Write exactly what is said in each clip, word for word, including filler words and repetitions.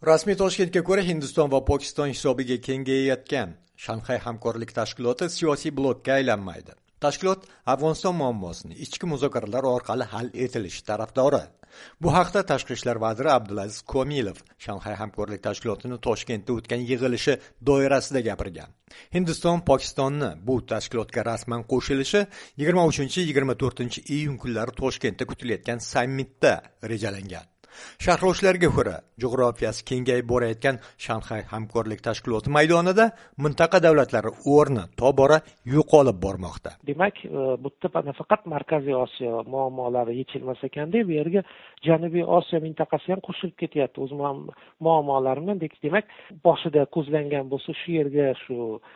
Rasmiy Toshkentga ko'ra, Hindiston va Pokiston hisobiga kengayayotgan Shanxay hamkorlik tashkiloti siyosiy blokka aylanmaydi. Tashkilot Afg'oniston muammosini ichki muzokaralar orqali hal etilishi tarafdori. Bu haqda Tashqi ishlar vaziri Abdulaziz Komilov Shanxay hamkorlik tashkilotini Toshkentda o'tgan yig'ilishi doirasida gapirgan. Hindiston Pokistonni bu tashkilotga rasman qo'shilishi yigirma uchinchi yigirma to'rtinchi iyun kunlari Toshkentda kutilayotgan sammitda rejalangan. Sharhlovchilarga ko'ra, jug'rofiyasi kengayib borayotgan Shanxay hamkorlik tashkiloti maydonida mintaqa davlatlari o'rni tobora yo'qolib bormoqda. Demak, bu yerda faqat Markaziy Osiyo muammolari yechilmas ekanda, bu yerga Janubiy Osiyo mintaqasi ham qo'shilib ketyapti o'z muammolari bilan. Demak, boshida ko'zlangan bo'lsa, shu yerga shu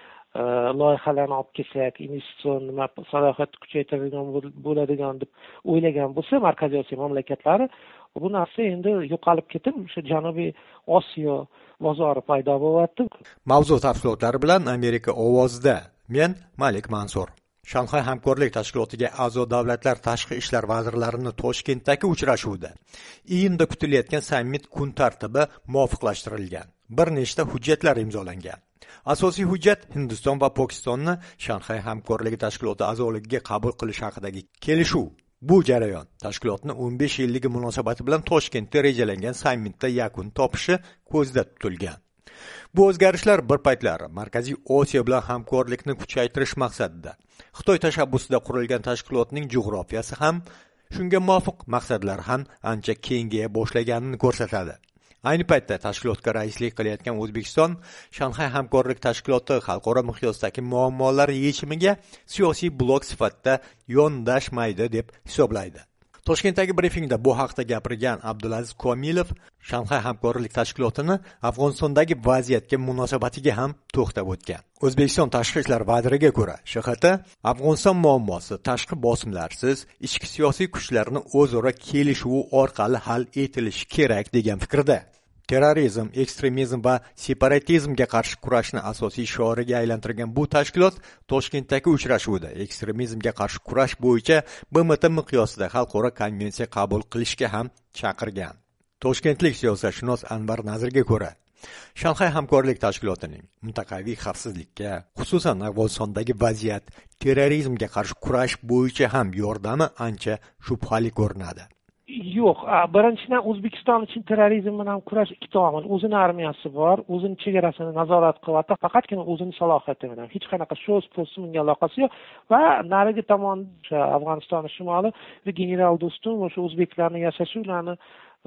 loyihalarni olib kelsak, investitsion salohiyatni kuchaytiradigan bo'ladigan deb o'ylagan bo'lsa, Markaziy Osiyo mamlakatlari bu narsa endi yo'qolib ketib, o'sha Janubiy Osiyo bozori paydo bo'lyapti. Mavzu tafsilotlari bilan Amerika ovozida men Malik Mansur. Shanxay hamkorlik tashkilotiga a'zo davlatlar tashqi ishlar vazirlarini Toshkentdagi uchrashuvda iyunda kutilayotgan sammit kun tartibi muvofiqlashtirilgan. Bir nechta hujjatlar imzolangan. Asosiy hujjat Hindiston va Pokistonni Shanxay hamkorligi tashkiloti a'zoligiga qabul qilish haqidagi kelishuv. Bu jarayon tashkilotni o'n besh yilligi munosabati bilan Toshkentda rejalangan sammitda yakun topishi ko'zda tutilgan. Bu o'zgarishlar bir paytlar Markaziy Osiyo bilan hamkorlikni kuchaytirish maqsadida Xitoy tashabbusida qurilgan tashkilotning jug'rofiyasi ham shunga muvofiq maqsadlar ham ancha kengaya boshlaganini ko'rsatadi. Ayni paytda tashkilotga raislik qilayotgan O'zbekiston Shanxay hamkorlik tashkiloti xalqaro miqyosdagi muammolar yechimiga siyosiy blok sifatida yondashmaydi deb hisoblaydi. Toshkentdagi brifingda bu haqda gapirgan Abdulaziz Komilov Shanxay hamkorlik tashkilotini Afg'onistondagi vaziyatga munosabatiga ham to'xtab o'tgan. O'zbekiston tashqi ishlar vaziriga ko'ra, Sh X T Afg'oniston muammosi tashqi bosimlarsiz ichki siyosiy kuchlarni o'zaro kelishuv orqali hal etilishi kerak degan fikrda. Terrorizm, ekstremizm va separatizmga qarshi kurashni asosiy shioriga aylantirgan bu tashkilot Toshkentdagi uchrashuvda ekstremizmga qarshi kurash bo'yicha B M T miqyosida xalqaro konvensiya qabul qilishga ham chaqirgan. Toshkentlik siyosatshunos Anvar Nazirga ko'ra, Shanxay hamkorlik tashkilotining mintaqaviy xavfsizlikka, xususan Afg'onistondagi vaziyat, terrorizmga qarshi kurash bo'yicha ham yordami ancha shubhali ko'rinadi. Yo'q, birinchidan O'zbekiston uchun terrorizm bilan kurash ikki tomon. O'zining armiyasi bor, o'zining chegarasini nazorat qilyapti, faqatgina o'zining salohiyati bilan. Hech qanaqa sho'z po'sti bunga aloqasi yo'q va narigi tomon Afg'oniston shimoli va general Do'stum o'sha o'zbeklarning yashashi ularni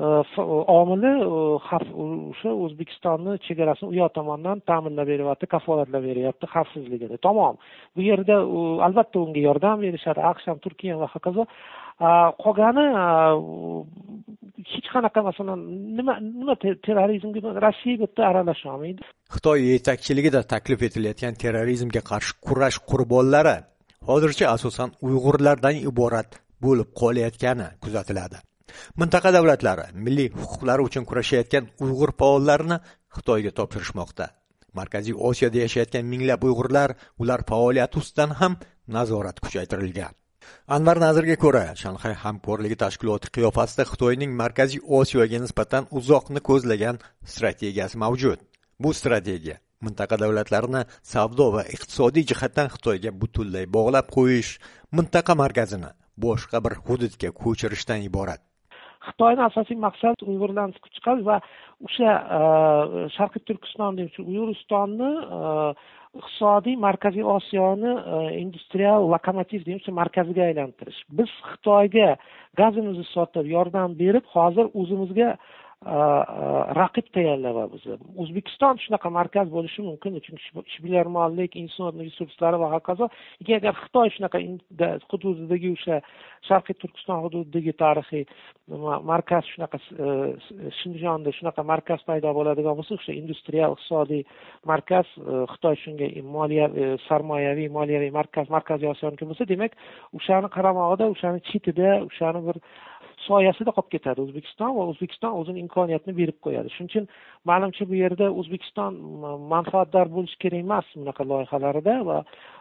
omili xavf o'sha O'zbekistonni chegarasini u yoq tomondan ta'minlab beryapti, kafolatlab beryapti xavfsizligini. Tamom. Bu yerda albatta unga yordam berishadi, AQSh ham, Turkiya va hokazo. Qolgani hech qanaqa masalan nima nima terrorizmga Rossiya bitta aralasha olmaydi. Xitoy yetakchiligida taklif etilayotgan terrorizmga qarshi kurash qurbonlari hozircha asosan Uyg'urlardan iborat bo'lib qolayotgani kuzatiladi. Mintaqa davlatlari milliy huquqlari uchun kurashayotgan Uyg'ur faollarini Xitoyga topshirishmoqda. Markaziy Osiyoda yashayotgan minglab Uyg'urlar, ular faoliyati ustidan ham nazorat kuchaytirilgan. Anvar Nazirga ko'ra, Shanxay hamkorligi tashkiloti qiyofasida Xitoyning Markaziy Osiyoga nisbatan uzoqni ko'zlagan strategiyasi mavjud. Bu strategiya mintaqa davlatlarini savdo va iqtisodiy jihatdan Xitoyga butunlay bog'lab qo'yish, mintaqa markazini boshqa bir hududga ko'chirishdan iborat. Xitoyning asosiy maqsadi Uyg'urlarni siqib chiqarish va o'sha Sharqiy Turkiston deb Uyg'uristonni iqtisodiy Markaziy Osiyoni industrial lokomotiv deymiz, markaziga aylantirish. Biz Xitoyga gazimizni sotib, yordam berib, hozir o'zimizga raqib tayyorlayapmiz. O'zbekiston shunaqa markaz bo'lishi mumkin, chunki ishbilarmonlik, inson resurslari va hokazo. Agar Xitoy shunaqa hududidagi o'sha Sharqiy Turkiston hududidagi tarixiy markaz shunaqa Shinjonda shunaqa markaz paydo bo'ladigan bo'lsa, o'sha industrial iqtisodiy markaz Xitoy shunga moliyaviy, sarmoyaviy, moliyaviy markaz, Markaziy Osiyoniki bo'lsa, demak, o'shani qaramog'ida, o'shani chetida, o'shani bir soyasida qolib ketadi O'zbekiston va O'zbekiston o'zining imkoniyatini berib qo'yadi. Shuning uchun menimcha bu yerda O'zbekiston manfaatdor bo'lish kerak emas bunaqa loyihalarida va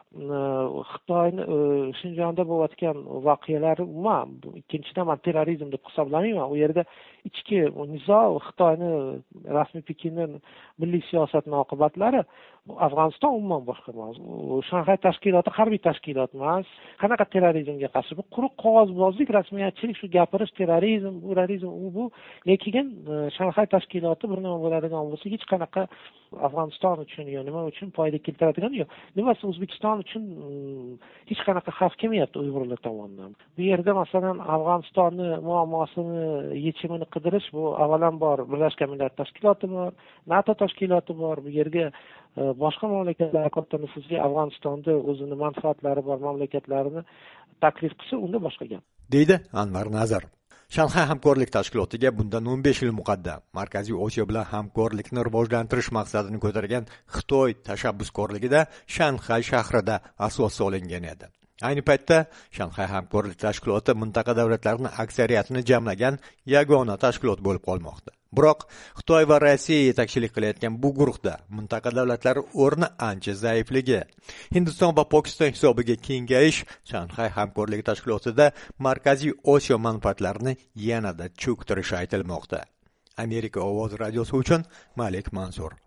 xitoyni shinjonda bo'layotgan voqealar umuman ikkinchidan man terrorizm deb hisoblamayman. u yerda ichki nizo xitoyni rasmiy Pekinning milliy siyosatining oqibatlari. Afg'oniston umuman boshqa mavzu. Shanxay tashkiloti harbiy tashkilot emas. Qanaqa terrorizmga qarshi? Bu quruq qog'ozbozlik, rasmiyatchilik, shu gapirish terrorizm, terrorizm u bu. Lekin Shanxay tashkiloti bir nima bo'ladigan bo'lsa, hech qanaqa Afg'oniston uchun yo nima uchun foyda keltiradigan yo'q. Nimasi O'zbekiston uchun hech qanaqa xavf kelmayapti Uyg'urlar tomonidan. Bu yerda masalan Afg'onistonni muammosini yechimini qidirish, bu avvalambor Birlashgan Millatlar Tashkiloti bor, NATO tashkiloti bor. Bu yerga boshqa mamlakatlar katta nufuzli Afg'onistonda o'zini manfaatlari bor mamlakatlarni taklif qilsa, unda boshqa gap. Deydi Anvar Nazar. Shanxay hamkorlik tashkilotiga bundan o'n besh yil muqaddam Markaziy Osiyo bilan hamkorlikni rivojlantirish maqsadini ko'targan Xitoy tashabbuskorligida Shanxay shahrida asos solingan edi. Ayni paytda Shanxay hamkorlik tashkiloti mintaqa davlatlarining aksariyatini jamlagan yagona tashkilot bo'lib qolmoqda. Biroq Xitoy va Rossiya yetakchilik qilayotgan bu guruhda mintaqa davlatlari o'rni ancha zaifligi, Hindiston va Pokiston hisobiga kengayish Shanxay hamkorligi tashkilotida Markaziy Osiyo manfaatlarini yanada cho'ktirishi aytilmoqda. Amerika ovozi radiosi uchun Malik Mansur.